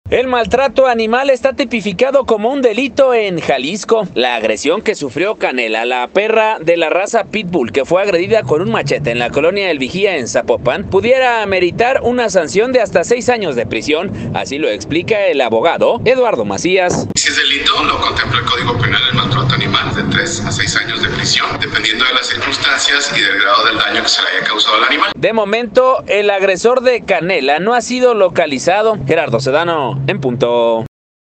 El maltrato animal está tipificado como un delito en Jalisco. La agresión que sufrió Canela, la perra de la raza Pitbull, que fue agredida con un machete en la colonia El Vigía en Zapopan, pudiera meritar una sanción de hasta 6 años de prisión. Así lo explica el abogado Eduardo Macías. Si es delito, lo contempla el Código Penal el maltrato animal, de 3 a 6 años de prisión, dependiendo de las circunstancias y del grado del daño que se le haya causado al animal. De momento, el agresor de Canela no ha sido localizado. Gerardo Sedano, en punto.